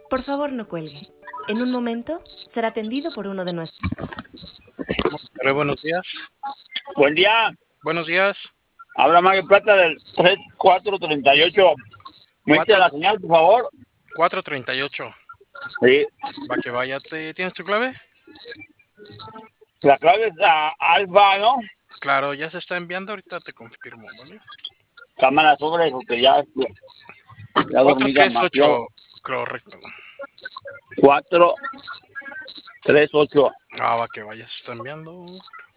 Por favor, no cuelgue. En un momento será atendido por uno de nuestros. Buenos días. Buen día. Buenos días. Habla Mario Plata del 3438. ¿Me dice la señal, por favor? 438. Sí. Va que vaya. ¿Tienes tu clave? La clave es alfa, ¿no? Claro, ya se está enviando. Ahorita te confirmo, ¿vale? Cámara sobre, porque ya dormida más. 438, correcto. 438. Va que vaya, se está enviando.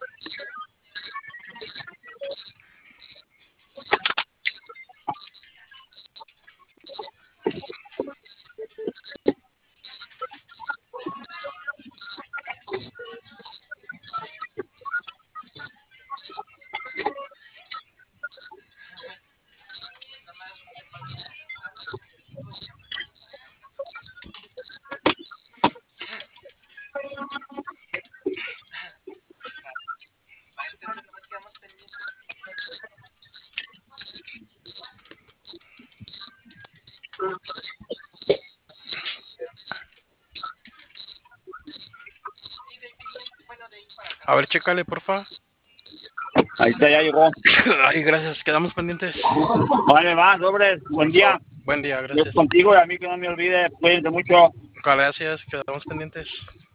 A ver, chécale, porfa. Ahí está, ya llegó. Ay, gracias, quedamos pendientes. Vale, va, sobre. Buen día. Buen día, Dios gracias. contigo y a mí que no me olvide. Cuídense mucho. Gracias, quedamos pendientes.